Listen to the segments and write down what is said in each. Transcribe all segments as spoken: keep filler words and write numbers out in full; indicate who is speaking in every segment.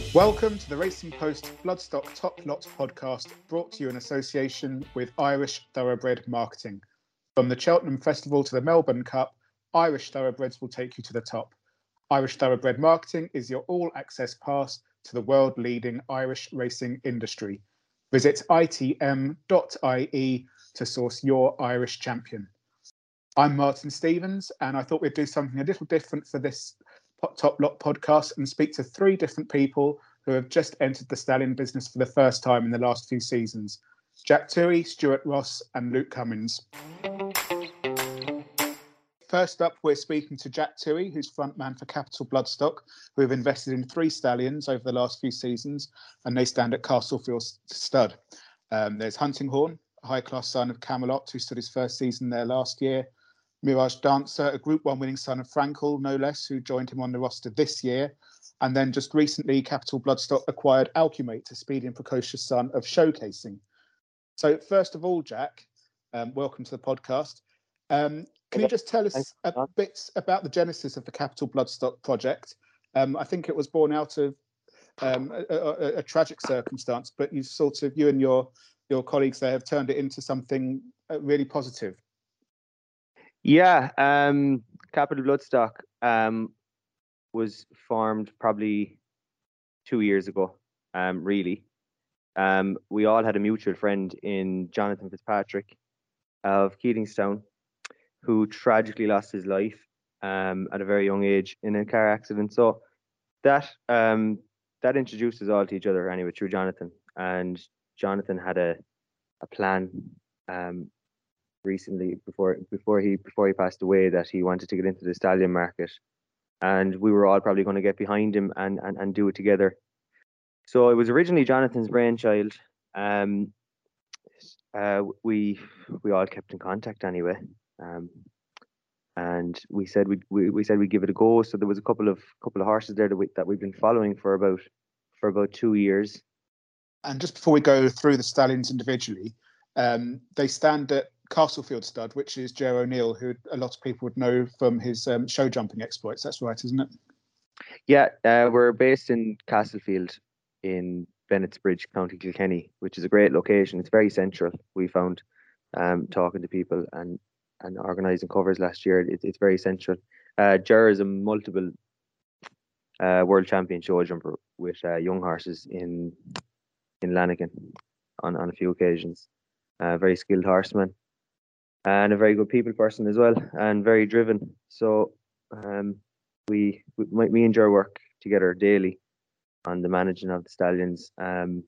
Speaker 1: Welcome to the Racing Post Bloodstock Top Lot podcast, brought to you in association with Irish Thoroughbred Marketing. From the Cheltenham Festival to the Melbourne Cup, Irish Thoroughbreds will take you to the top. Irish Thoroughbred Marketing is your all-access pass to the world-leading Irish racing industry. Visit I T M dot I E to source your Irish champion. I'm Martin Stevens, and I thought we'd do something a little different for this Top Lot podcast and speak to three different people who have just entered the stallion business for the first time in the last few seasons. Jack Toohey, Stuart Ross and Luke Cummins. First up, we're speaking to Jack Toohey, who's frontman for Capital Bloodstock, who have invested in three stallions over the last few seasons, and they stand at Castlefield Stud. Um, there's Huntinghorn, a high-class son of Camelot, who stood his first season there last year. Mirage Dancer, a Group one winning son of Frankel, no less, who joined him on the roster this year. And then just recently, Capital Bloodstock acquired Alchemate, a speedy and precocious son of Showcasing. So first of all, Jack, um, welcome to the podcast. Um, can you just tell us a bit about the genesis of the Capital Bloodstock project? Um, I think it was born out of um, a, a, a tragic circumstance, but you sort of, you and your your colleagues there have turned it into something really positive.
Speaker 2: Yeah, um, Capital Bloodstock um, was formed probably two years ago, um, really. Um, we all had a mutual friend in Jonathan Fitzpatrick of Keatingstown, who tragically lost his life um, at a very young age in a car accident. So that um, that introduced us all to each other anyway through Jonathan. And Jonathan had a a plan um, recently before before he before he passed away that he wanted to get into the stallion market, and we were all probably going to get behind him and and, and do it together. So it was originally Jonathan's brainchild. Um, uh, we we all kept in contact anyway, um, and we said we we we said we'd give it a go. So there was a couple of couple of horses there that we that we've been following for about for about two years.
Speaker 1: And just before we go through the stallions individually, um, they stand at Castlefield Stud, which is Joe O'Neill, who a lot of people would know from his um, show jumping exploits. That's right, isn't it?
Speaker 2: Yeah, uh, we're based in Castlefield in Bennettsbridge, County Kilkenny, which is a great location. It's very central. We found um, talking to people and and organising covers last year. It, it's very central. Uh, Ger is a multiple uh, world champion show jumper with uh, young horses in in Lanigan on, on a few occasions. Uh, very skilled horseman and a very good people person as well, and very driven. So um, we, we me and Ger work together daily on the managing of the stallions, um,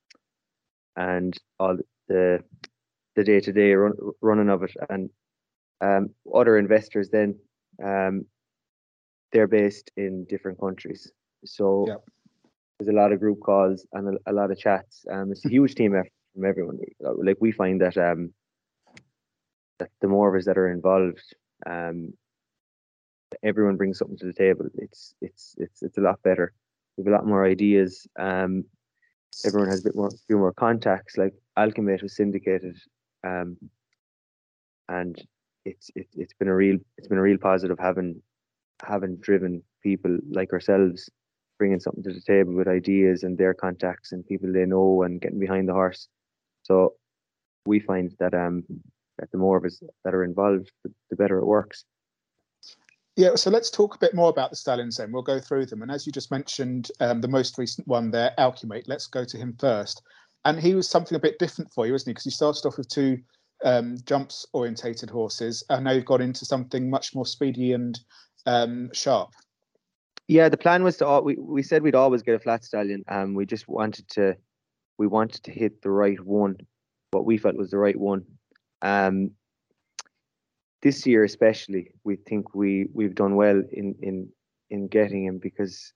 Speaker 2: and all the the day to day running of it. And um, other investors then um, they're based in different countries, so
Speaker 1: yep.
Speaker 2: There's a lot of group calls and a, a lot of chats. Um, it's a huge team effort from everyone. Like we find that um, that the more of us that are involved, um, everyone brings something to the table. It's it's it's it's a lot better. We have a lot more ideas. Um, everyone has a bit more, few more contacts. Like Alchemate was syndicated, um, and it's it, it's been a real it's been a real positive having having driven people like ourselves, bringing something to the table with ideas and their contacts and people they know and getting behind the horse. So we find that um that the more of us that are involved, the, the better it works.
Speaker 1: Yeah, so let's talk a bit more about the stallions then. We'll go through them. And as you just mentioned, um, the most recent one there, Alchemate, let's go to him first. And he was something a bit different for you, wasn't he? Because you started off with two um, jumps-orientated horses, and now you've got into something much more speedy and um, sharp.
Speaker 2: Yeah, the plan was to, we, we said we'd always get a flat stallion. Um, we just wanted to, we wanted to hit the right one, what we felt was the right one. Um, this year especially, we think we, we've done well in, in, in getting him, because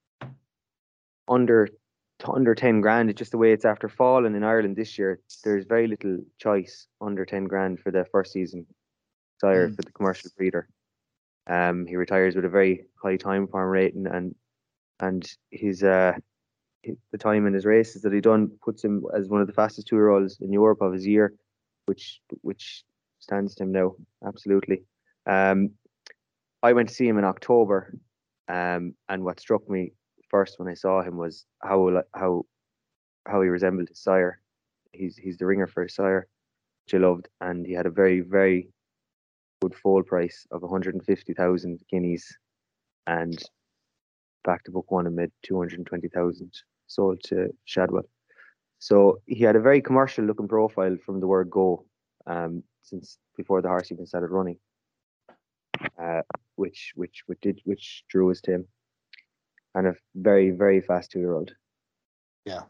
Speaker 2: under under ten grand, it's just the way it's after falling in Ireland this year. There's very little choice under ten grand for the first season sire mm. for the commercial breeder. Um, he retires with a very high time farm rating, and and his uh his, the time in his races that he done puts him as one of the fastest two year olds in Europe of his year, which which stands to him now absolutely. Um, I went to see him in October, um, and what struck me first when I saw him was how how how he resembled his sire. He's he's the ringer for his sire, which I loved, and he had a very very good full price of one hundred fifty thousand guineas, and back to book one and made two hundred twenty thousand, sold to Shadwell. So he had a very commercial looking profile from the word go, um, since before the horse even started running, uh, which which which did which drew us to him, and a very very fast two year old.
Speaker 1: Yeah.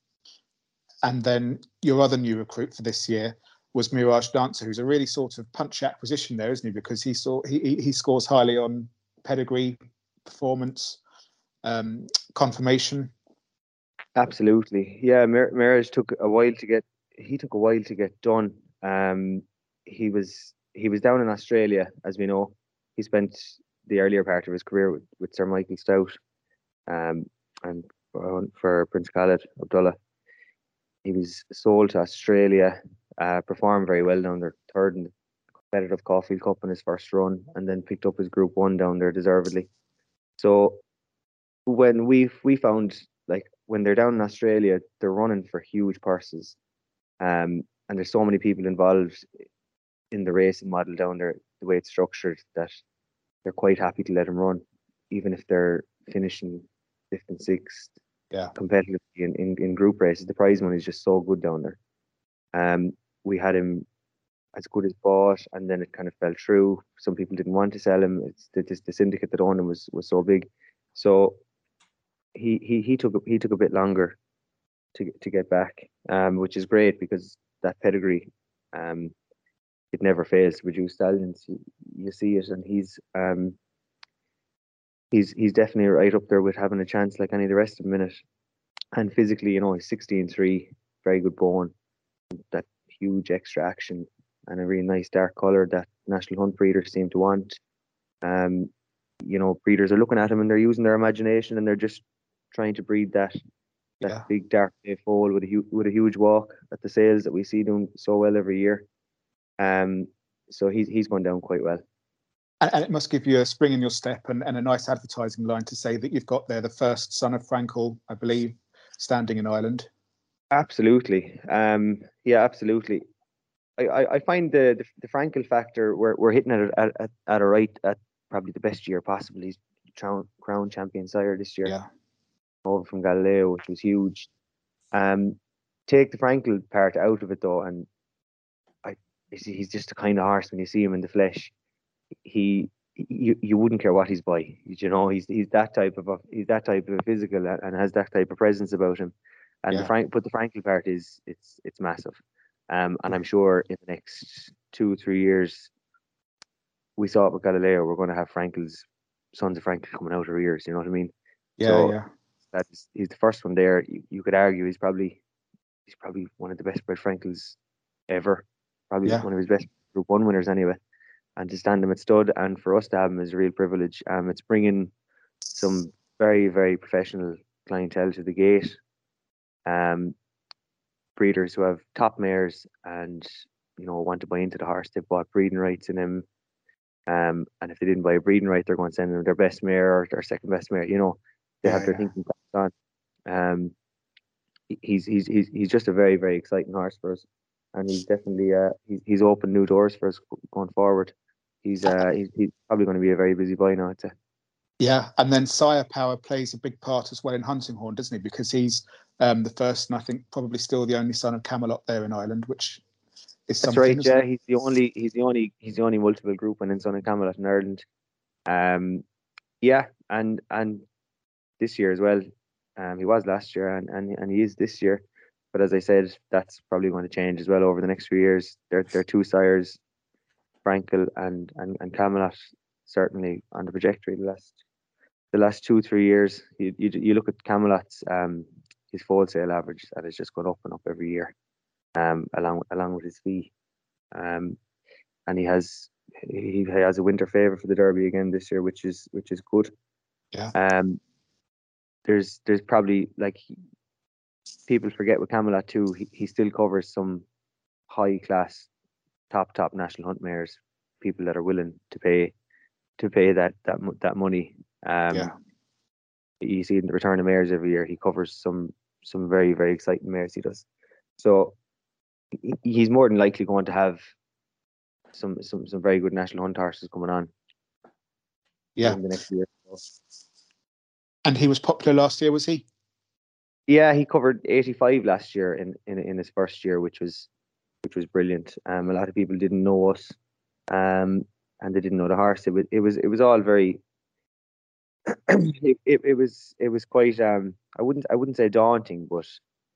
Speaker 1: And then your other new recruit for this year was Mirage Dancer, who's a really sort of punchy acquisition there, isn't he? Because he saw he he scores highly on pedigree, performance, um, confirmation.
Speaker 2: Absolutely, yeah. Mir- Mirage took a while to get. He took a while to get done. Um, he was he was down in Australia, as we know. He spent the earlier part of his career with, with Sir Michael Stout, um, and for, for Prince Khalid Abdullah. He was sold to Australia, uh, performed very well down there, third in the competitive Caulfield Cup in his first run, and then picked up his Group One down there deservedly. So when we we found, like, when they're down in Australia, they're running for huge purses, um, and there's so many people involved in the racing model down there, the way it's structured, that they're quite happy to let him run, even if they're finishing fifth and sixth.
Speaker 1: Yeah.
Speaker 2: Competitively in, in, in group races. The prize money is just so good down there. Um, we had him as good as bought, and then it kind of fell through. Some people didn't want to sell him. It's the, the, the syndicate that owned him was was so big, so he he he took he took a bit longer to to get back, um, which is great because that pedigree, um, it never fails to produce stallions. You, you see it, and he's um he's he's definitely right up there with having a chance like any of the rest of them in it. And physically, you know, he's sixteen three, very good bone, that huge extra action, and a really nice dark colour that National Hunt breeders seem to want. Um, you know, breeders are looking at him and they're using their imagination and they're just trying to breed that that
Speaker 1: Yeah.
Speaker 2: big dark bay foal with a hu- with a huge walk at the sales that we see doing so well every year. Um, so he's he's gone down quite well.
Speaker 1: And, and it must give you a spring in your step and, and a nice advertising line to say that you've got there the first son of Frankel, I believe, standing in Ireland.
Speaker 2: Absolutely. Um, yeah, absolutely. I, I, I find the, the the Frankel factor, we're we're hitting it at, at, at a right at probably the best year possible. He's crown, crown champion sire this year,
Speaker 1: Yeah.
Speaker 2: over from Galileo, which was huge. Um, take the Frankel part out of it though, and I he's just the kind of horse when you see him in the flesh, he you, you wouldn't care what he's by. You know, he's he's that type of a he's that type of a physical and, and has that type of presence about him. And the
Speaker 1: Yeah.
Speaker 2: Frank, but the Frankel part is it's it's massive. Um, and I'm sure in the next two three years, we saw it with Galileo, we're going to have Frankel's sons of Frankel coming out of our ears. You know what I mean?
Speaker 1: Yeah.
Speaker 2: So
Speaker 1: Yeah.
Speaker 2: that's he's the first one there. You, you could argue he's probably he's probably one of the best bred Frankels ever. Probably
Speaker 1: Yeah.
Speaker 2: one of his best Group One winners anyway. And to stand him at stud, and for us to have him is a real privilege. Um, it's bringing some very very professional clientele to the gate. Um, breeders who have top mares and, you know, want to buy into the horse. They've bought breeding rights in him. Um, and if they didn't buy a breeding right, they're going to send them their best mare or their second best mare. You know, they
Speaker 1: Yeah.
Speaker 2: have their
Speaker 1: Yeah.
Speaker 2: thinking caps on. Um, he's he's he's he's just a very very exciting horse for us, and he's definitely uh he's he's opened new doors for us going forward. He's uh he's, he's probably going to be a very busy boy now, I'd say.
Speaker 1: Yeah, and then sire power plays a big part as well in Huntinghorn, doesn't he? Because he's um, the first, and I think probably still the only son of Camelot there in Ireland, which is
Speaker 2: That's
Speaker 1: something,
Speaker 2: right.
Speaker 1: isn't
Speaker 2: Yeah,
Speaker 1: it?
Speaker 2: he's the only he's the only he's the only multiple group and in Son of Camelot in Ireland. Um, yeah, and and this year as well. Um, he was last year and, and and he is this year. But as I said, that's probably going to change as well over the next few years. They're they're two sires, Frankel and and, and Camelot, certainly on the trajectory the last the last two three years. You you, you look at Camelot's um his full sale average, that has just gone up and up every year. Um, along along with his fee. Um, and he has he has a winter favour for the Derby again this year, which is which is good.
Speaker 1: Yeah.
Speaker 2: Um, there's there's probably, like, people forget with Camelot too. He, he still covers some high class, top top national hunt mares. People that are willing to pay to pay that that that money. Um,
Speaker 1: Yeah.
Speaker 2: You see in the return of mares every year, he covers some some very very exciting mares. He does. So he's more than likely going to have some some some very good national hunt horses coming on.
Speaker 1: Yeah.
Speaker 2: In the next year.
Speaker 1: And he was popular last year, was he?
Speaker 2: Yeah, he covered eighty-five last year in, in in his first year, which was which was brilliant. Um, a lot of people didn't know us, um, and they didn't know the horse. It was it was it was all very. it, it it was it was quite um I wouldn't I wouldn't say daunting, but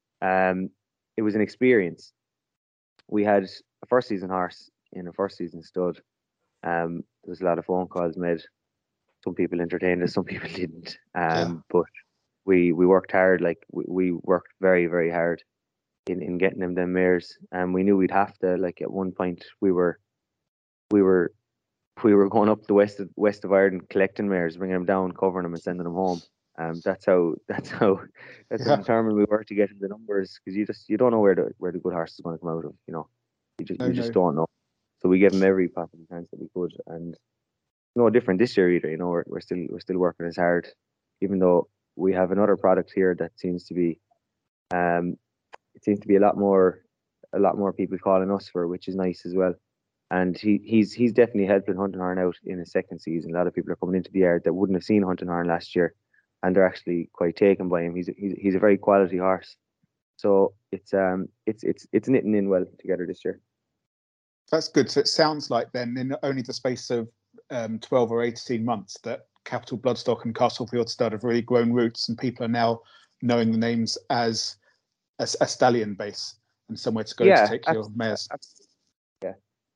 Speaker 2: um it was an experience. We had a first season horse in a first season stud. Um, there was a lot of phone calls made. Some people entertained us, some people didn't. Um,
Speaker 1: Yeah.
Speaker 2: but we we worked hard. Like we, we worked very very hard in, in getting them them mares, and we knew we'd have to. Like at one point, we were we were we were going up the west of west of Ireland collecting mares, bringing them down, covering them, and sending them home. Um, that's how that's how that's how
Speaker 1: Yeah.
Speaker 2: determined we were to get the numbers, because you just you don't know where the where the good horse is going to come out of. You know, you just
Speaker 1: No,
Speaker 2: you
Speaker 1: no.
Speaker 2: just don't know. So we gave them every possible chance that we could, and no different this year either. You know, we're we're still we're still working as hard, even though we have another product here that seems to be um it seems to be a lot more a lot more people calling us for, which is nice as well. And he, he's he's definitely helping Hunting Horn out in his second season. A lot of people are coming into the yard that wouldn't have seen Hunting Horn last year, and they're actually quite taken by him. He's a, he's, he's a very quality horse, so it's um it's it's it's knitting in well together this year.
Speaker 1: That's good. So it sounds like then, in only the space of um, twelve or eighteen months, that Capital Bloodstock and Castlefield Stud have really grown roots, and people are now knowing the names as a, a stallion base and somewhere to go
Speaker 2: Yeah,
Speaker 1: to take your mares.
Speaker 2: yeah,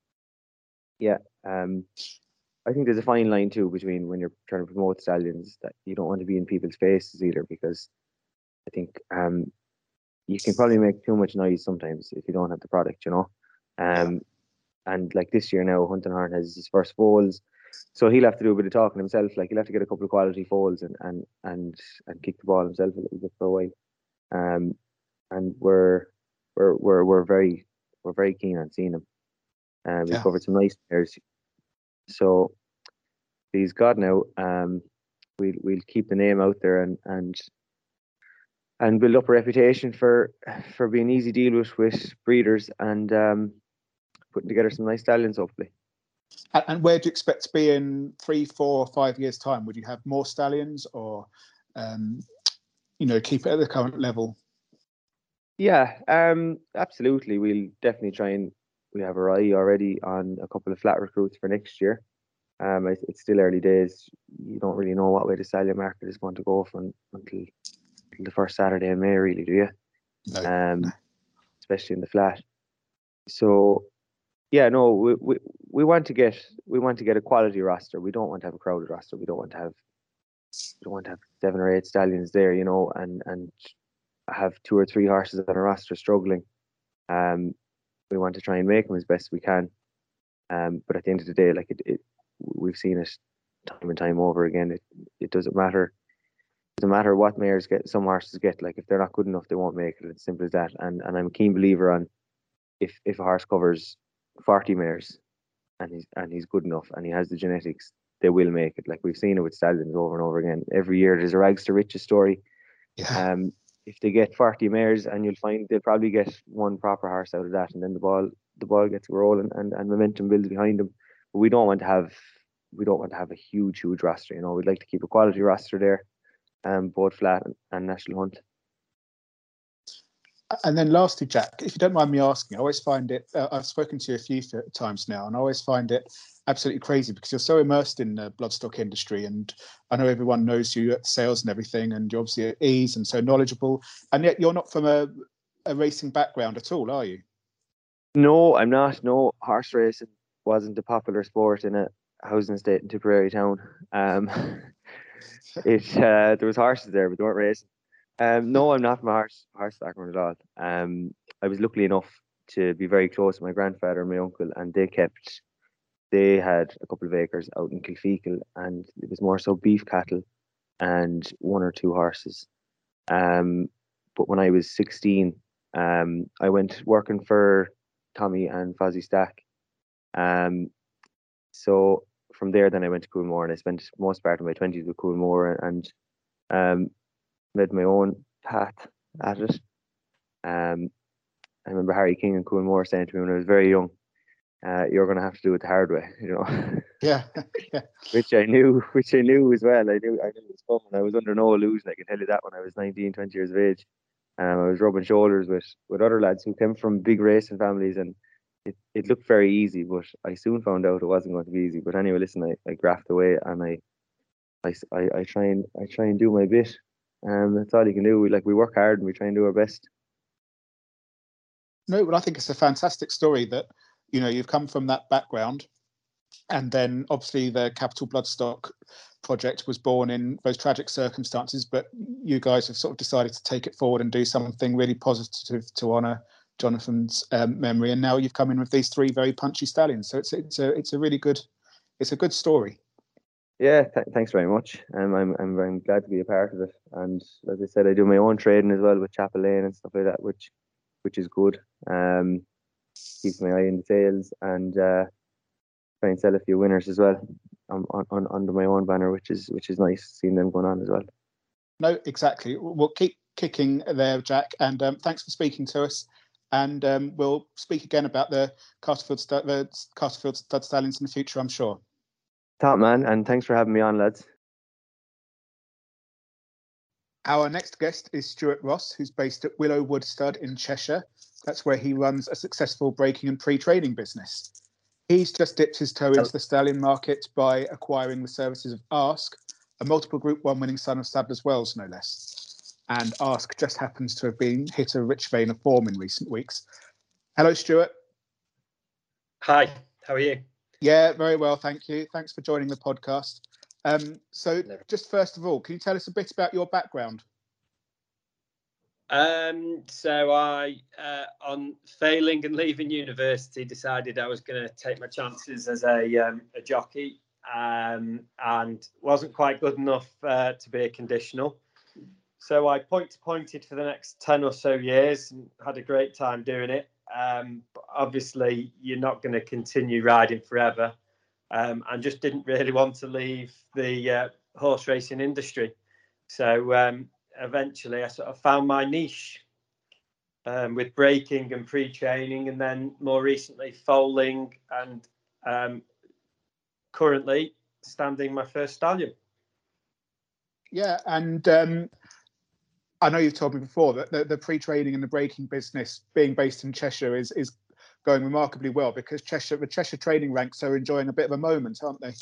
Speaker 2: yeah. Um, I think there's a fine line too between when you're trying to promote stallions, that you don't want to be in people's faces either, because I think um you can probably make too much noise sometimes if you don't have the product, you know.
Speaker 1: Yeah.
Speaker 2: Um, and like this year now, Hunting Horn has his first foals, so he'll have to do a bit of talking himself. Like he'll have to get a couple of quality foals and and and and kick the ball himself a little bit for a while. Um, and we're we're we're we're very we're very keen on seeing him. Um, he
Speaker 1: Yeah.
Speaker 2: covered some nice pairs, so he's God now. Um, we'll we'll keep the name out there and and and build up a reputation for for being easy to deal with with breeders, and um, putting together some nice stallions, hopefully.
Speaker 1: And, and where do you expect to be in three, four, or five years' time? Would you have more stallions, or um, you know, keep it at the current level?
Speaker 2: Yeah, um, absolutely. We'll definitely try and we have our eye already on a couple of flat recruits for next year. Um, it's, it's still early days. You don't really know what way the stallion market is going to go from until, until the first Saturday in May, really, do you?
Speaker 1: No.
Speaker 2: Um,
Speaker 1: No.
Speaker 2: especially in the flat. So yeah, no, we, we we want to get we want to get a quality roster. We don't want to have a crowded roster. We don't want to have we don't want to have seven or eight stallions there, you know, and and have two or three horses on a roster struggling. Um, we want to try and make them as best we can. Um, but at the end of the day, like it, it we've seen it time and time over again. It it doesn't matter. It doesn't matter what mares get. Some horses get, like, if they're not good enough, they won't make it. It's simple as that. And and I'm a keen believer on, if if a horse covers forty mares and he's and he's good enough and he has the genetics, they will make it. Like we've seen it with stallions over and over again. Every year there's a rags to riches story.
Speaker 1: Yeah.
Speaker 2: Um, if they get forty mares, and you'll find they'll probably get one proper horse out of that, and then the ball the ball gets rolling and, and momentum builds behind them. But we don't want to have we don't want to have a huge huge roster. You know, we'd like to keep a quality roster there, um, both flat and, and national hunt.
Speaker 1: And then lastly, Jack, if you don't mind me asking, I always find it, uh, I've spoken to you a few times now, and I always find it absolutely crazy because you're so immersed in the bloodstock industry, and I know everyone knows you at sales and everything, and you're obviously at ease and so knowledgeable, and yet you're not from a, a racing background at all, are you?
Speaker 2: No, I'm not. No, horse racing wasn't a popular sport in a housing estate in Tipperary town. Um, it uh, there was horses there, but they weren't racing. Um, no, I'm not from a horse horse background at all. Um, I was lucky enough to be very close to my grandfather and my uncle, and they kept they had a couple of acres out in Kilfeacle, and it was more so beef cattle and one or two horses. Um, but when I was sixteen, um, I went working for Tommy and Fozzie Stack. Um, so from there, then I went to Coolmore, and I spent most part of my twenties with Coolmore, and Um, made my own path at it. Um, I remember Harry King and Cool Moore saying to me when I was very young, uh, "You're going to have to do it the hard way," you know.
Speaker 1: Yeah, yeah.
Speaker 2: Which I knew, which I knew as well. I knew, I knew it was coming. I was under no illusion. I can tell you that when I was nineteen, twenty years of age, um, I was rubbing shoulders with with other lads who came from big racing families, and it, it looked very easy. But I soon found out it wasn't going to be easy. But anyway, listen, I, I graft away, and I, I, I, I try and I try and do my bit. Um, that's all you can do. We like we work hard and we try and do our best.
Speaker 1: No, but I think it's a fantastic story that, you know, you've come from that background, and then obviously the Capital Bloodstock project was born in those tragic circumstances, but you guys have sort of decided to take it forward and do something really positive to honour Jonathan's um, memory. And now you've come in with these three very punchy stallions. So it's it's a it's a really good it's a good story.
Speaker 2: Yeah, th- thanks very much. Um, I'm I'm I'm glad to be a part of it. And as I said, I do my own trading as well with Chapel Lane and stuff like that, which which is good. Um, keeps my eye in the sales, and uh, try and sell a few winners as well um, on, on under my own banner, which is which is nice seeing them going on as well.
Speaker 1: No, exactly. We'll keep kicking there, Jack. And um, thanks for speaking to us. And um, we'll speak again about the Casterfield st- the Casterfield Stud Stallions in the future, I'm sure.
Speaker 2: Top man, and thanks for having me on, lads.
Speaker 1: Our next guest is Stuart Ross, who's based at Willowwood Stud in Cheshire. That's where he runs a successful breaking and pre-training business. He's just dipped his toe into the stallion market by acquiring the services of Ask, a multiple Group One winning son of Sadler's Wells, no less. And Ask just happens to have been hit a rich vein of form in recent weeks. Hello, Stuart.
Speaker 3: Hi, how are you?
Speaker 1: Yeah, very well, thank you. Thanks for joining the podcast. Um, so, just first of all, can you tell us a bit about your background?
Speaker 3: Um, so I, uh, on failing and leaving university, decided I was going to take my chances as a, um, a jockey, um, and wasn't quite good enough uh, to be a conditional. So I point to pointed for the next ten or so years and had a great time doing it. Um, but obviously, you're not going to continue riding forever, um, and just didn't really want to leave the uh, horse racing industry. So um, eventually I sort of found my niche um, with breaking and pre-training, and then more recently foaling, and um, currently standing my first stallion.
Speaker 1: Yeah, and um, I know you've told me before that the, the pre-training and the breaking business being based in Cheshire is is going remarkably well, because Cheshire, the Cheshire training ranks are enjoying a bit of a moment, aren't they?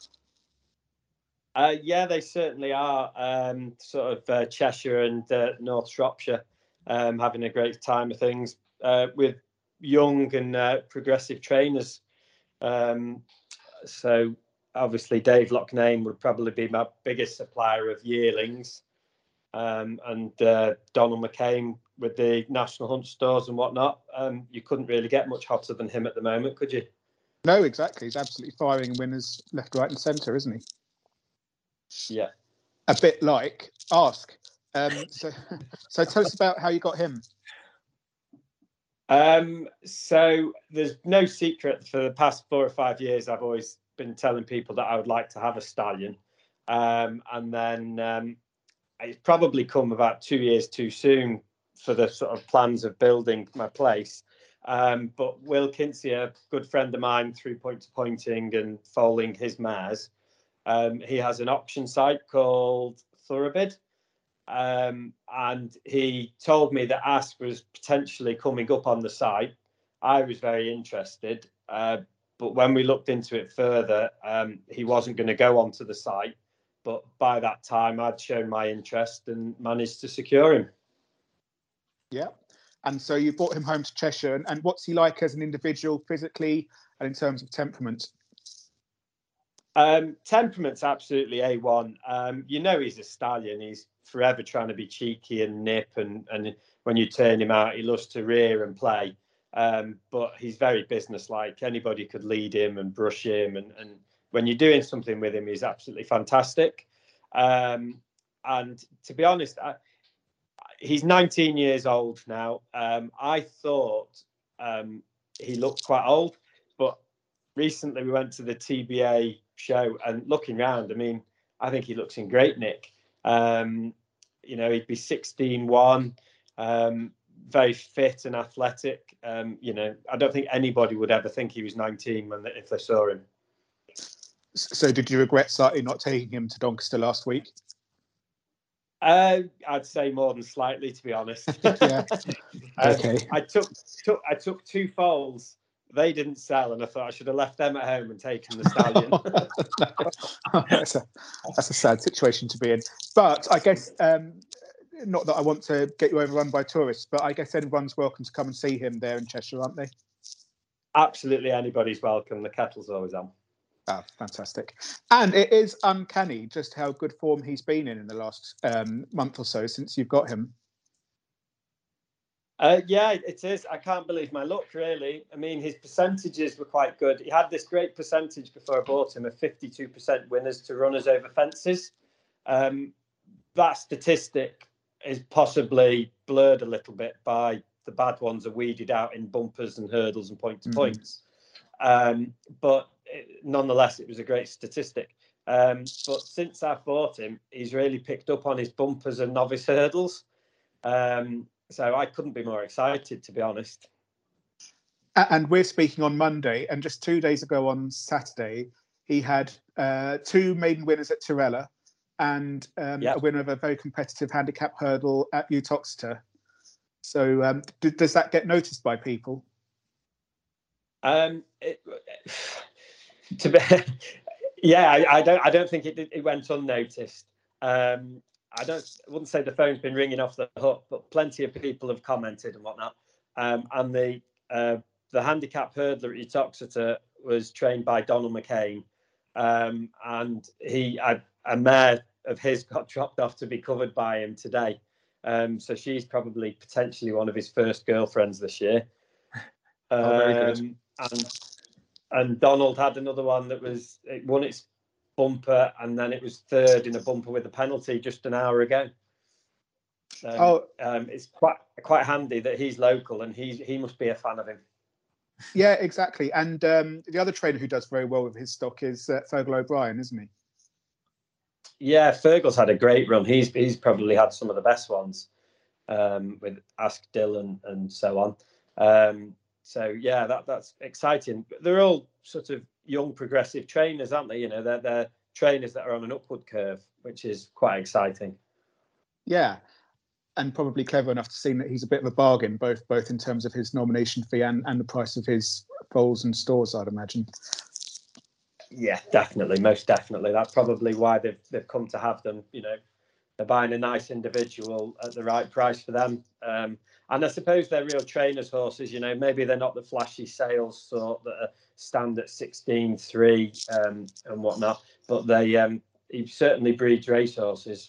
Speaker 3: Uh, yeah, they certainly are. Um, sort of uh, Cheshire and uh, North Shropshire um, having a great time of things uh, with young and uh, progressive trainers. Um, so obviously Dave Loughnane would probably be my biggest supplier of yearlings. Um, and uh, Donald McCain with the National Hunt Stores and whatnot. Um, you couldn't really get much hotter than him at the moment, could you?
Speaker 1: No, exactly. He's absolutely firing winners left, right and centre, isn't he?
Speaker 3: Yeah.
Speaker 1: A bit like Ask. Um, so, so tell us about how you got him.
Speaker 3: Um, so there's no secret, for the past four or five years, I've always been telling people that I would like to have a stallion. Um, and then um, it's probably come about two years too soon for the sort of plans of building my place. Um, but Will Kinsey, a good friend of mine through point to pointing and foaling his mares, um, he has an auction site called Thoroughbid. Um, and he told me that Ask was potentially coming up on the site. I was very interested. Uh, but when we looked into it further, um, he wasn't going to go onto the site. But by that time, I'd shown my interest and managed to secure him.
Speaker 1: Yeah. And so you brought him home to Cheshire. And, and what's he like as an individual, physically and in terms of temperament?
Speaker 3: Um, temperament's absolutely A one. Um, you know, he's a stallion. He's forever trying to be cheeky and nip. And, and when you turn him out, he loves to rear and play. Um, but he's very businesslike. Anybody could lead him and brush him. And, and when you're doing something with him, he's absolutely fantastic. Um, and to be honest, I, he's nineteen years old now. Um, I thought um, he looked quite old, but recently we went to the T B A show and looking around, I mean, I think he looks in great nick. Um, you know, he'd be sixteen one, um, very fit and athletic. Um, you know, I don't think anybody would ever think he was nineteen when they, if they saw him.
Speaker 1: So did you regret slightly not taking him to Doncaster last week?
Speaker 3: Uh, I'd say more than slightly, to be honest.
Speaker 1: Yeah.
Speaker 3: um,
Speaker 1: Okay.
Speaker 3: I took took I took two foals. They didn't sell, and I thought I should have left them at home and taken the stallion.
Speaker 1: that's, a, that's a sad situation to be in. But I guess, um, not that I want to get you overrun by tourists, but I guess everyone's welcome to come and see him there in Cheshire, aren't they?
Speaker 3: Absolutely, anybody's welcome. The kettle's always on.
Speaker 1: Oh, fantastic. And it is uncanny just how good form he's been in in the last um, month or so since you've got him.
Speaker 3: Uh, yeah, it is. I can't believe my luck, really. I mean, his percentages were quite good. He had this great percentage before I bought him of fifty-two percent winners to runners over fences. Um, that statistic is possibly blurred a little bit by the bad ones are weeded out in bumpers and hurdles and point-to-points. Mm-hmm. Um, but it, nonetheless, it was a great statistic. Um, but since I've bought him, he's really picked up on his bumpers and novice hurdles. Um, So I couldn't be more excited, to be honest.
Speaker 1: And we're speaking on Monday, and just two days ago on Saturday, he had uh, two maiden winners at Torella and um, yep. a winner of a very competitive handicap hurdle at Uttoxeter. So um, d- does that get noticed by people?
Speaker 3: Um, it, to be, yeah, I, I don't. I don't think it, it went unnoticed. Um, I don't. I wouldn't say the phone's been ringing off the hook, but plenty of people have commented and whatnot. Um, and the uh, the handicap hurdler at Uttoxeter was trained by Donald McCain, um, and he a, a mare of his got dropped off to be covered by him today. Um, so she's probably potentially one of his first girlfriends this year. Um, oh, very good. And and Donald had another one that was it won its bumper, and then it was third in a bumper with a penalty just an hour ago. So oh, um, it's quite quite handy that he's local, and he he must be a fan of him.
Speaker 1: Yeah, exactly. And um, the other trainer who does very well with his stock is uh, Fergal O'Brien, isn't he?
Speaker 3: Yeah, Fergal's had a great run. He's he's probably had some of the best ones um, with Ask Dylan and so on. Um, so yeah, that that's exciting. They're all sort of young progressive trainers, aren't they? You know, they're they're trainers that are on an upward curve, which is quite exciting.
Speaker 1: Yeah, and probably clever enough to see that he's a bit of a bargain, both both in terms of his nomination fee and, and the price of his foals and stores, I'd imagine.
Speaker 3: Yeah, definitely, most definitely. That's probably why they've they've come to have them. You know, they're buying a nice individual at the right price for them. Um, and I suppose they're real trainers' horses. You know, maybe they're not the flashy sales sort that stand at sixteen three um, and whatnot, but they um, he certainly breeds race horses.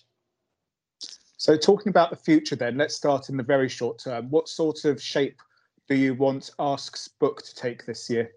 Speaker 1: So talking about the future then, let's start in the very short term. What sort of shape do you want Ask's book to take this year?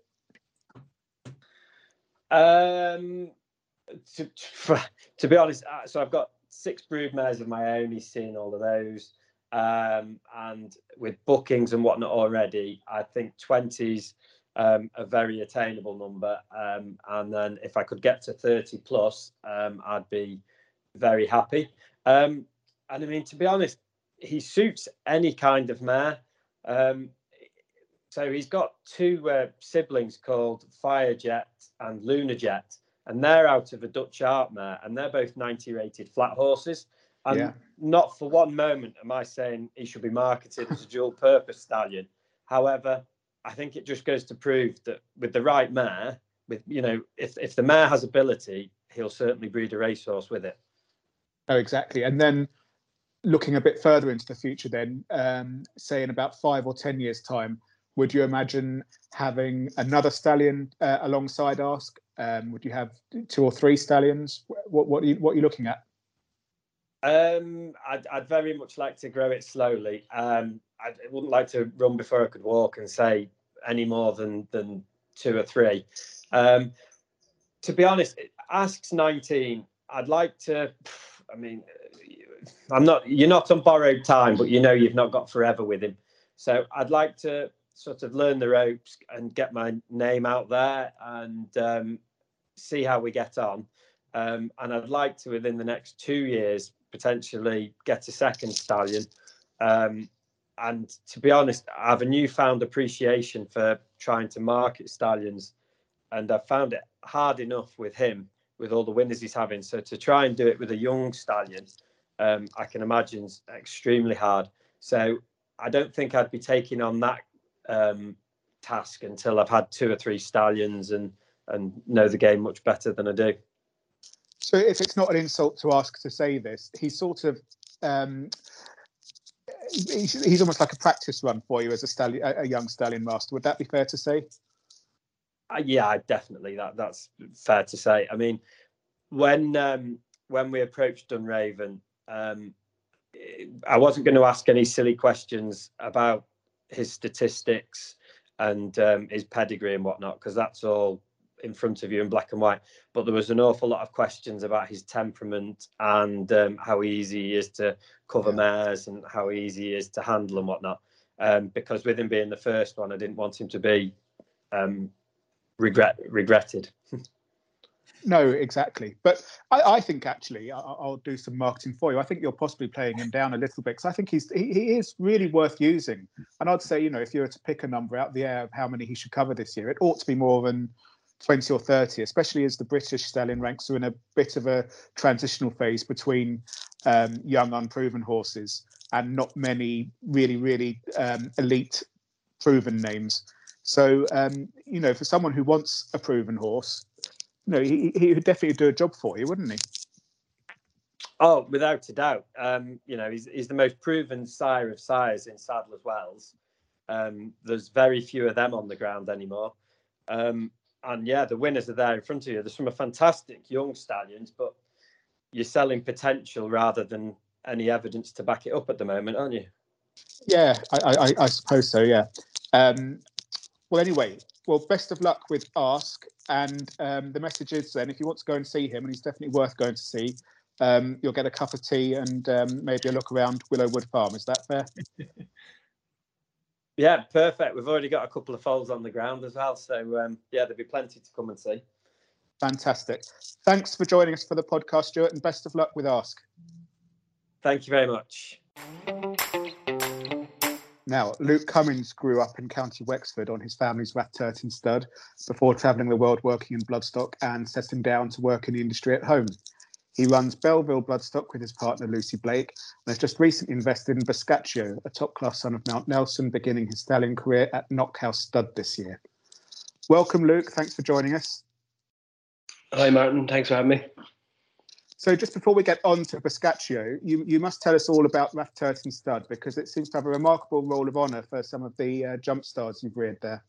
Speaker 3: Um, to, to, to be honest, so I've got six broodmares of my own. He's seen all of those. Um, and with bookings and whatnot already, I think twenty's um, a very attainable number. Um, and then if I could get to thirty plus, um, I'd be very happy. Um, and I mean, to be honest, he suits any kind of mare. Um, so he's got two uh, siblings called Firejet and Lunajet, and they're out of a Dutch Art mare, and they're both ninety rated flat horses. And yeah. Not for one moment am I saying he should be marketed as a dual purpose stallion. However, I think it just goes to prove that with the right mare, with you know, if if the mare has ability, he'll certainly breed a racehorse with it.
Speaker 1: Oh, exactly. And then looking a bit further into the future, then um, say in about five or ten years' time, would you imagine having another stallion uh, alongside Ask? Um, would you have two or three stallions? What what are you, what are you looking at?
Speaker 3: Um, I'd, I'd very much like to grow it slowly. Um, I wouldn't like to run before I could walk and say any more than than two or three. Um, to be honest, Ask's nineteen. I'd like to. I mean, I'm not. You're not on borrowed time, but you know you've not got forever with him. So I'd like to sort of learn the ropes and get my name out there and um, see how we get on. Um, and I'd like to, within the next two years, potentially get a second stallion. Um, and to be honest, I have a newfound appreciation for trying to market stallions. And I've found it hard enough with him, with all the winners he's having. So to try and do it with a young stallion, um, I can imagine is extremely hard. So I don't think I'd be taking on that um, task until I've had two or three stallions and and know the game much better than I do.
Speaker 1: So if it's not an insult to ask to say this, he's sort of um, he's, he's almost like a practice run for you as a stallion, a, a young stallion master. Would that be fair to say?
Speaker 3: Uh, yeah, definitely. That that's fair to say. I mean, when um, when we approached Dunraven, um, I wasn't going to ask any silly questions about his statistics and um, his pedigree and whatnot, because that's all in front of you in black and white. But there was an awful lot of questions about his temperament and um, how easy he is to cover mares and how easy he is to handle and whatnot. Um, because with him being the first one, I didn't want him to be um, regret regretted.
Speaker 1: No, exactly. But I, I think actually, I'll, I'll do some marketing for you. I think you're possibly playing him down a little bit because I think he's he, he is really worth using. And I'd say, you know, if you were to pick a number out the air of how many he should cover this year, it ought to be more than twenty or thirty, especially as the British stallion ranks are in a bit of a transitional phase between um, young, unproven horses and not many really, really um, elite proven names. So, um, you know, for someone who wants a proven horse, no, he, he would definitely do a job for you, wouldn't he?
Speaker 3: Oh, without a doubt. Um, you know, he's, he's the most proven sire of sires in Sadler's Wells. Um, there's very few of them on the ground anymore. Um, and yeah, the winners are there in front of you. There's some fantastic young stallions, but you're selling potential rather than any evidence to back it up at the moment, aren't you?
Speaker 1: Yeah, I, I, I suppose so, yeah. Um, well, anyway, well, best of luck with Ask. And um, the message is then, if you want to go and see him, and he's definitely worth going to see, um, you'll get a cup of tea and um, maybe a look around Willowwood Farm. Is that fair?
Speaker 3: Yeah, perfect. We've already got a couple of foals on the ground as well. So, um, yeah, there'll be plenty to come and see.
Speaker 1: Fantastic. Thanks for joining us for the podcast, Stuart, and best of luck with Ask.
Speaker 3: Thank you very much.
Speaker 1: Now, Luke Cummins grew up in County Wexford on his family's Rathturton stud before travelling the world working in bloodstock and settling down to work in the industry at home. He runs Belleville Bloodstock with his partner Lucy Blake and has just recently invested in Boscaccio, a top-class son of Mount Nelson, beginning his stallion career at Knockhouse Stud this year. Welcome, Luke. Thanks for joining us.
Speaker 4: Hi, Martin. Thanks for having me.
Speaker 1: So just before we get on to Boscaccio, you, you must tell us all about Rathturton Stud, because it seems to have a remarkable role of honour for some of the uh, jump stars you've reared there.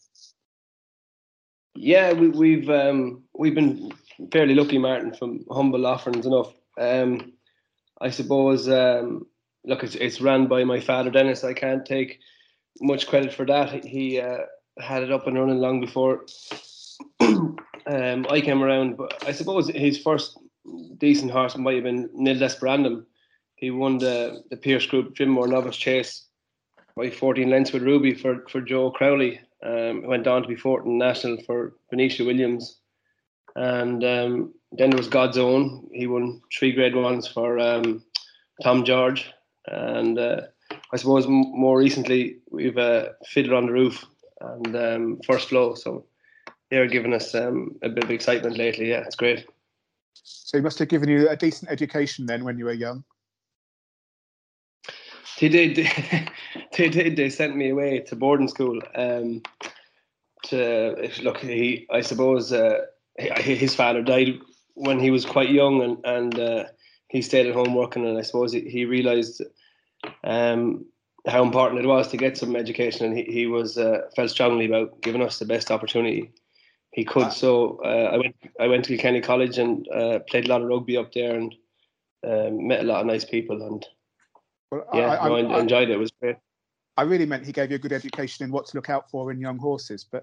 Speaker 4: Yeah, we, we've um, we've been fairly lucky, Martin, from humble offerings enough. Um, I suppose, um, look, it's, it's run by my father, Dennis. I can't take much credit for that. He uh, had it up and running long before um, I came around. But I suppose his first decent horse might have been Nil Desperandum. He won the, the Pierce Group Trimmore Novice Chase by fourteen lengths with Ruby for, for Joe Crowley. Um, went on to be fourth in National for Benicia Williams. And um, then there was God's Own. He won three grade ones for um, Tom George. And uh, I suppose m- more recently, we've uh, Fiddler on the Roof and um, First Flow. So they're giving us um, a bit of excitement lately. Yeah, it's great.
Speaker 1: So he must have given you a decent education then when you were young.
Speaker 4: They did. They did. They sent me away to boarding school. Um, to look, he. I suppose uh, his father died when he was quite young, and and uh, he stayed at home working. And I suppose he, he realised um, how important it was to get some education, and he he was uh, felt strongly about giving us the best opportunity he could. Wow. So uh, I went I went to Kilkenny College and uh, played a lot of rugby up there, and um, met a lot of nice people, and
Speaker 1: well,
Speaker 4: yeah,
Speaker 1: I,
Speaker 4: no,
Speaker 1: I,
Speaker 4: I enjoyed
Speaker 1: I,
Speaker 4: it. It was great.
Speaker 1: I really meant he gave you a good education in what to look out for in young horses, but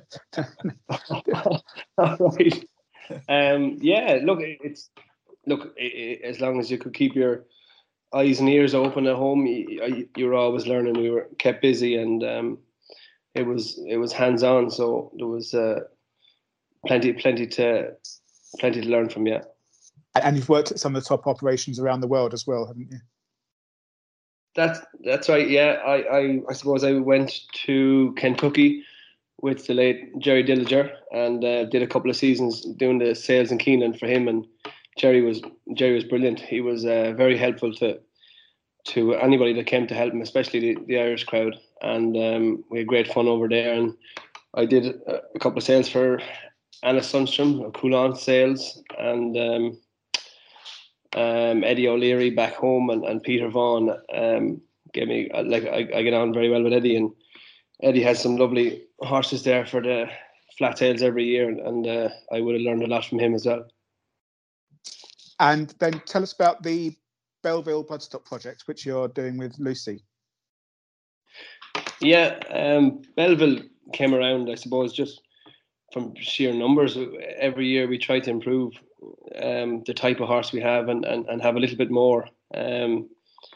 Speaker 4: all right. Um, yeah, look, it's look it, it, as long as you could keep your eyes and ears open at home, you, you were always learning. We were kept busy, and um, it was it was hands on. So there was uh, plenty, plenty to plenty to learn from. Yeah.
Speaker 1: And you've worked at some of the top operations around the world as well, haven't you?
Speaker 4: That's that's right. Yeah, I, I, I suppose I went to Kentucky with the late Jerry Dillinger and uh, did a couple of seasons doing the sales in Keeneland for him. And Jerry was Jerry was brilliant. He was uh, very helpful to to anybody that came to help him, especially the, the Irish crowd. And um, we had great fun over there. And I did a, a couple of sales for Anna Sundstrom, Coulon sales, and um, um, Eddie O'Leary back home, and, and Peter Vaughan um, gave me like I, I get on very well with Eddie, and Eddie has some lovely horses there for the flat tails every year, and, and uh, I would have learned a lot from him as well.
Speaker 1: And then tell us about the Belleville Bloodstock project, which you're doing with Lucy.
Speaker 4: Yeah, um, Belleville came around, I suppose, just from sheer numbers. Every year we try to improve um, the type of horse we have and, and, and have a little bit more. Um,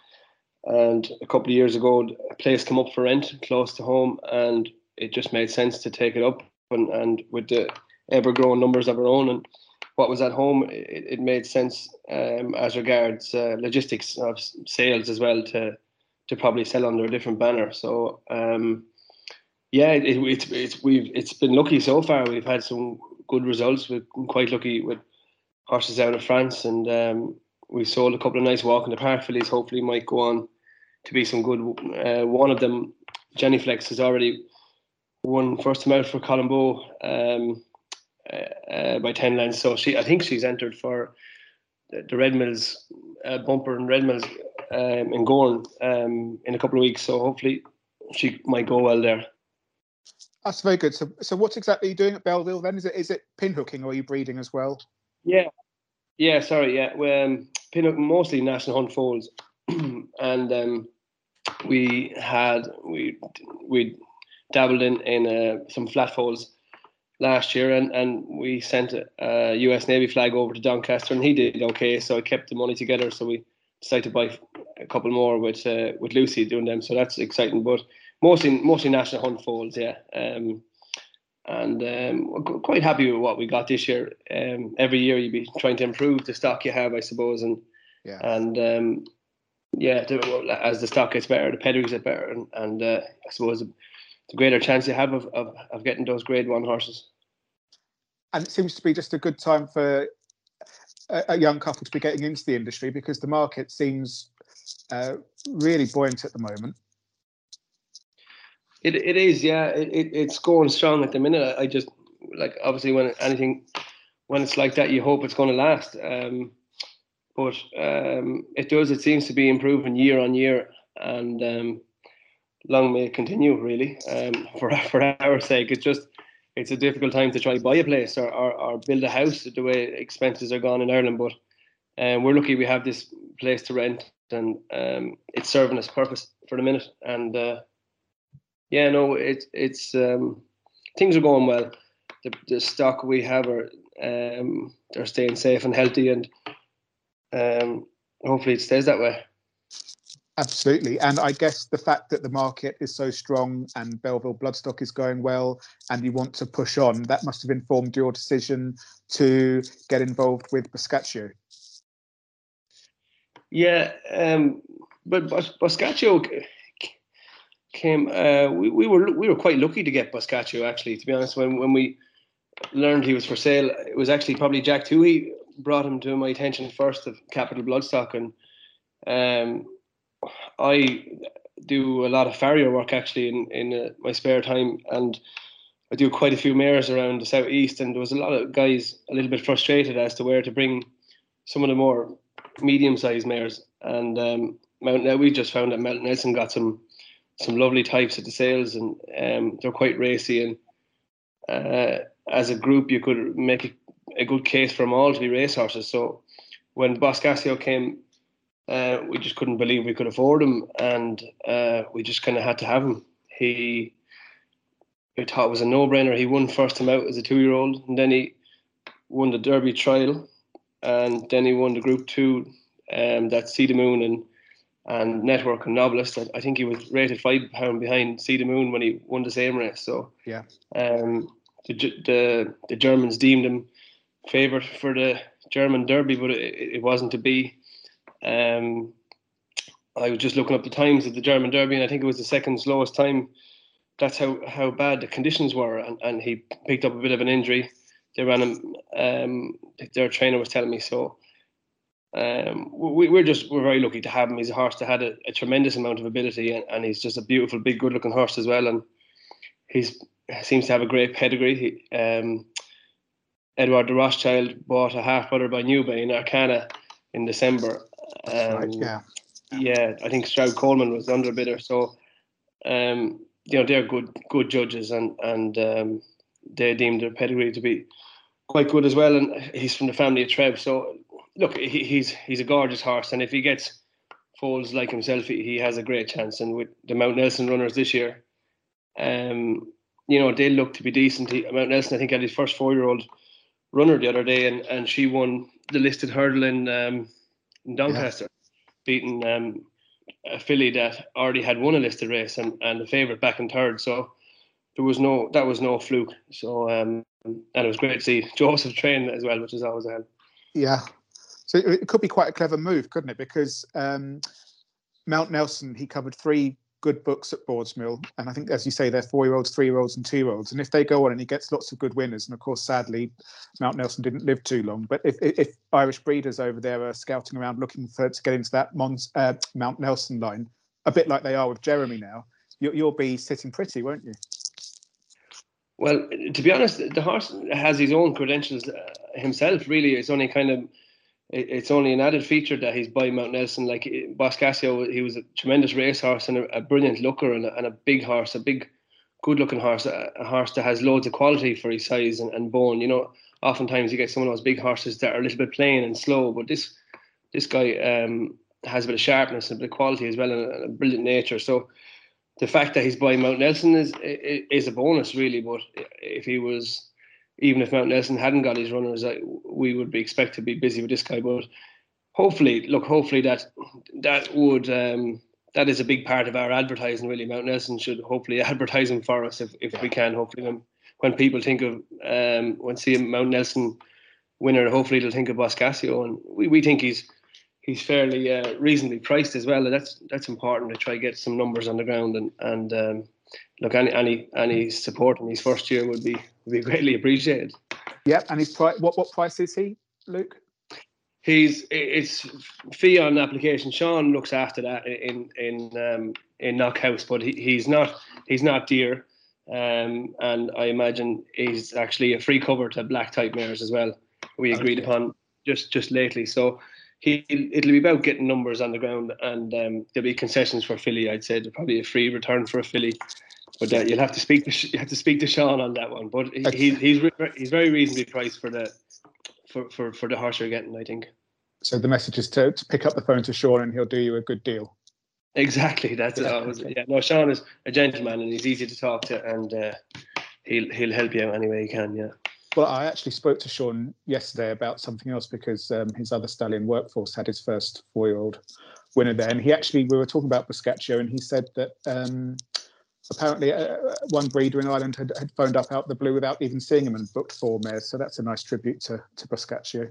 Speaker 4: and a couple of years ago, a place came up for rent close to home, and it just made sense to take it up. And, and with the ever-growing numbers of our own and what was at home, it, it made sense um, as regards uh, logistics of sales as well to to probably sell under a different banner. So um, yeah, it, it, it's it's we've it's been lucky so far. We've had some good results. We've been quite lucky with horses out of France, and um, we sold a couple of nice walk in the park fillies. Hopefully, might go on to be some good. Uh, one of them, Jenny Flex, has already won first time out for Colombo. Um, Uh, uh, by ten lengths, so she I think she's entered for the, the Red Mills uh, bumper in Red Mills um, in Gorn um, in a couple of weeks, so hopefully she might go well there.
Speaker 1: That's very good. So, so what exactly are you doing at Belleville then? Is it is it pinhooking, or are you breeding as well?
Speaker 4: Yeah, yeah, sorry, yeah, we, um, pinhook mostly National Hunt foals, and um, we had we we dabbled in in uh, some flat foals last year, and, and we sent a U S Navy flag over to Doncaster, and he did okay. So I kept the money together. So we decided to buy a couple more with uh, with Lucy doing them. So that's exciting. But mostly mostly National Hunt foals, yeah. Um, and um, we're quite happy with what we got this year. Um, every year you'd be trying to improve the stock you have, I suppose, and
Speaker 1: yeah,
Speaker 4: and um, yeah, as the stock gets better, the pedigrees get better, and, and uh, I suppose the greater chance you have of, of, of getting those grade one horses.
Speaker 1: And it seems to be just a good time for a, a young couple to be getting into the industry, because the market seems uh, really buoyant at the moment.
Speaker 4: It It is, yeah. It, it It's going strong at the minute. I just, like, obviously when anything, when it's like that, you hope it's going to last. Um, but um, it does. It seems to be improving year on year, and um, long may it continue, really, um, for for our sake. It's just, it's a difficult time to try to buy a place or, or, or build a house the way expenses are gone in Ireland. But um, we're lucky we have this place to rent, and um, it's serving its purpose for the minute. And uh, yeah, no, it's it's um, things are going well. The, the stock we have are um, they're staying safe and healthy, and um, hopefully it stays that way.
Speaker 1: Absolutely. And I guess the fact that the market is so strong and Belleville Bloodstock is going well and you want to push on, that must have informed your decision to get involved with Boscaccio.
Speaker 4: Yeah, um, but Bos- Boscaccio came. Uh, we, we were we were quite lucky to get Boscaccio, actually. To be honest, when when we learned he was for sale, it was actually probably Jack Toohey brought him to my attention first of Capital Bloodstock, and um, I do a lot of farrier work actually in in uh, my spare time, and I do quite a few mares around the southeast, and there was a lot of guys a little bit frustrated as to where to bring some of the more medium-sized mares, and um, Mount, we just found that Mount Nelson got some some lovely types at the sales, and um, they're quite racy, and uh, as a group you could make a, a good case for them all to be racehorses. So when Boscaccio came, uh, we just couldn't believe we could afford him, and uh, we just kind of had to have him. He, we thought it was a no-brainer. He won first time out as a two-year-old, and then he won the Derby Trial, and then he won the Group Two, um, that's See the Moon and and Network and Novelist. I, I think he was rated five pound behind See the Moon when he won the same race. So
Speaker 1: yeah,
Speaker 4: um, the the the Germans deemed him favourite for the German Derby, but it, it wasn't to be. Um, I was just looking up the times of the German Derby, and I think it was the second slowest time. That's how, how bad the conditions were, and, and he picked up a bit of an injury. They ran him. Um, their trainer was telling me so. Um, we, we're just we're very lucky to have him. He's a horse that had a, a tremendous amount of ability, and, and he's just a beautiful, big, good-looking horse as well. And he's seems to have a great pedigree. He, um, Edward de Rothschild bought a half brother by Newbay in Arcana in December.
Speaker 1: That's
Speaker 4: um,
Speaker 1: right, yeah.
Speaker 4: Yeah, I think Stroud Coleman was the underbidder. So, um, you know, they're good good judges, and and um, they deemed their pedigree to be quite good as well. And he's from the family of Trev. So, look, he, he's he's a gorgeous horse, and if he gets foals like himself, he, he has a great chance. And with the Mount Nelson runners this year, um, you know, they look to be decent. He, Mount Nelson, I think, had his first four-year-old runner the other day, and, and she won the listed hurdle in, um, in Doncaster, yeah. beating um, a filly that already had won a listed race and, and the favourite back in third. So there was no that was no fluke. So um, and it was great to see Joseph train as well, which is always a help.
Speaker 1: Yeah, so it could be quite a clever move, couldn't it? Because um, Mount Nelson, he covered three good books at Boardsmill, and I think, as you say, they're four-year-olds, three-year-olds, and two-year-olds. And if they go on and he gets lots of good winners, and of course, sadly, Mount Nelson didn't live too long. But if if, if Irish breeders over there are scouting around looking for to get into that Mons, uh, Mount Nelson line, a bit like they are with Jeremy now, you, you'll be sitting pretty, won't you?
Speaker 4: Well, to be honest, the horse has his own credentials uh, himself. Really, it's only kind of it's only an added feature that he's by Mount Nelson. Like Boscasio, he was a tremendous racehorse and a, a brilliant looker, and a, and a big horse, a big, good-looking horse, a, a horse that has loads of quality for his size and, and bone. You know, oftentimes you get some of those big horses that are a little bit plain and slow, but this this guy um, has a bit of sharpness and a bit of quality as well, and a, and a brilliant nature. So the fact that he's by Mount Nelson is is a bonus, really. But if he was Even if Mount Nelson hadn't got his runners, I, we would be expected to be busy with this guy. But hopefully, look, hopefully that that would um, that is a big part of our advertising. Really, Mount Nelson should hopefully advertise him for us if, if we can. Hopefully, when, when people think of um, when see a Mount Nelson winner, hopefully they'll think of Boscasio, and we, we think he's he's fairly uh, reasonably priced as well. And that's that's important to try to get some numbers on the ground and and. Um, Look, any any any support in his first year would be would be greatly appreciated.
Speaker 1: Yep, and his price. What what price is he, Luke?
Speaker 4: He's it's fee on application. Sean looks after that in in um, in Knockhouse, but he, he's not he's not dear, um, and I imagine he's actually a free cover to black type mares as well. We agreed okay. upon just just lately, so. He, it'll be about getting numbers on the ground, and um, there'll be concessions for filly. I'd say there'll probably a free return for a filly, but uh, you'll have to speak to you have to speak to Sean on that one. But he, he's he's he's very reasonably priced for the for, for, for the horse you're getting, I think.
Speaker 1: So the message is to, to pick up the phone to Sean, and he'll do you a good deal.
Speaker 4: Exactly, that's yeah. it. Yeah, no, Sean is a gentleman, and he's easy to talk to, and uh, he'll he'll help you out any way he can. Yeah.
Speaker 1: Well, I actually spoke to Sean yesterday about something else because um, his other stallion, Workforce, had his first four-year-old winner there. And he actually, we were talking about Boscasio, and he said that um, apparently uh, one breeder in Ireland had, had phoned up out the blue without even seeing him and booked four mares. So that's a nice tribute to, to Boscasio.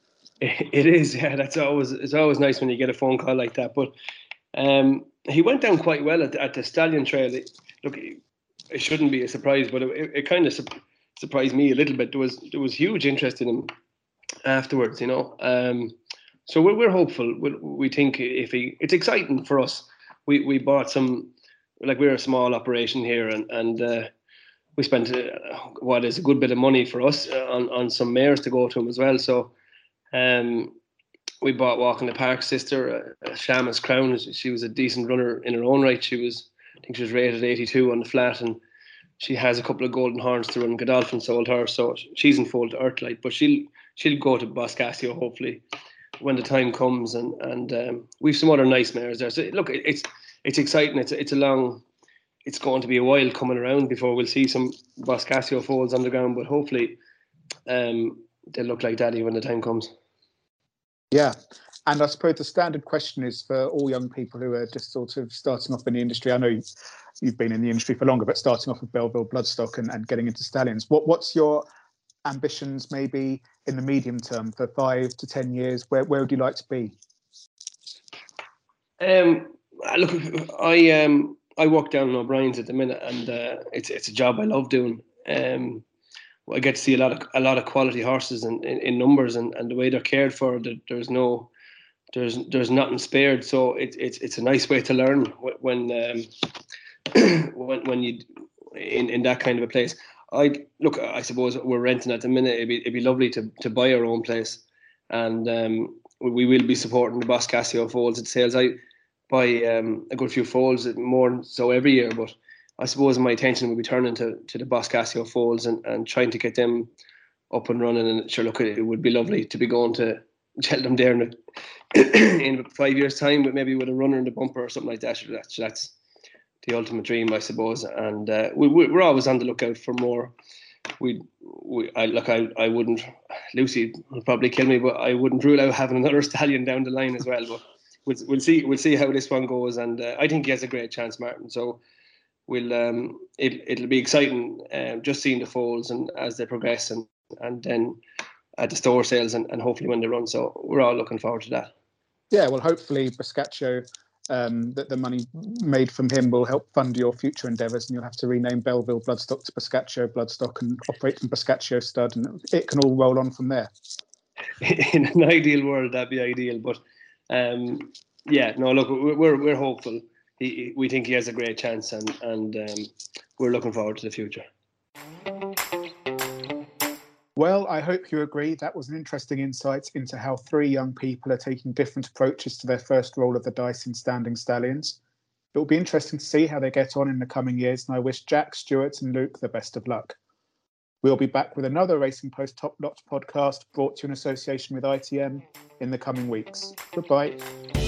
Speaker 4: It is, yeah. That's always it's always nice when you get a phone call like that. But um, he went down quite well at, at the Stallion Trail. It, look, it shouldn't be a surprise, but it, it, it kind of surprised me a little bit. There was there was huge interest in him afterwards, you know. Um, so we're we're hopeful. We, we think if he, it's exciting for us. We we bought some, like we're a small operation here, and and uh, we spent uh, what is a good bit of money for us uh, on on some mares to go to him as well. So um, we bought Walk in the Park sister, uh, Shamus Crown. She was a decent runner in her own right. She was, I think she was rated eighty-two on the flat, and she has a couple of golden horns to run. Godolphin sold her, so she's in full to Earthlight. But she'll she'll go to Boscasio hopefully when the time comes, and and um, we've some other nice mares there. So look, it's it's exciting. It's it's a long, it's going to be a while coming around before we'll see some Boscasio foals on the ground. But hopefully, um, they'll look like daddy when the time comes.
Speaker 1: Yeah. And I suppose the standard question is for all young people who are just sort of starting off in the industry. I know you've been in the industry for longer, but starting off with Belleville Bloodstock and, and getting into stallions. What what's your ambitions maybe in the medium term for five to ten years? Where where would you like to be?
Speaker 4: Um, look, I um I work down in O'Brien's at the minute, and uh, it's it's a job I love doing. Um, I get to see a lot of a lot of quality horses in, in, in numbers, and, and the way they're cared for. There's no there's there's nothing spared. So it's it's it's a nice way to learn when um, when when you in, in that kind of a place. I look, I suppose we're renting at the minute. It'd be it'd be lovely to, to buy our own place, and um, we will be supporting the Boscasio foals at sales. I buy um, a good few foals, more so every year, but I suppose my attention will be turning to, to the Boscasio foals and, and trying to get them up and running. And sure, look, it would be lovely to be going to Cheltenham there in, a, in five years' time, but maybe with a runner in the bumper or something like that. Sure, that's, that's the ultimate dream, I suppose. And uh, we, we're always on the lookout for more. We, we, I look, I, I wouldn't. Lucy would probably kill me, but I wouldn't rule out having another stallion down the line as well. But we'll, we'll see. We'll see how this one goes, and uh, I think he has a great chance, Martin. So we'll. Um, it, it'll be exciting, um, just seeing the foals and as they progress, and and then at the store sales, and, and hopefully when they run. So we're all looking forward to that.
Speaker 1: Yeah, well, hopefully Boscaccio, um, that the money made from him will help fund your future endeavours, and you'll have to rename Belleville Bloodstock to Boscaccio Bloodstock and operate from Boscaccio Stud, and it can all roll on from there.
Speaker 4: In an ideal world, that'd be ideal, but um, yeah, no, look, we're we're hopeful. He, we think he has a great chance, and and um, we're looking forward to the future.
Speaker 1: Well, I hope you agree. That was an interesting insight into how three young people are taking different approaches to their first roll of the dice in Standing Stallions. It will be interesting to see how they get on in the coming years, and I wish Jack, Stuart and Luke the best of luck. We'll be back with another Racing Post Top Notch podcast brought to you in association with I T M in the coming weeks. Goodbye.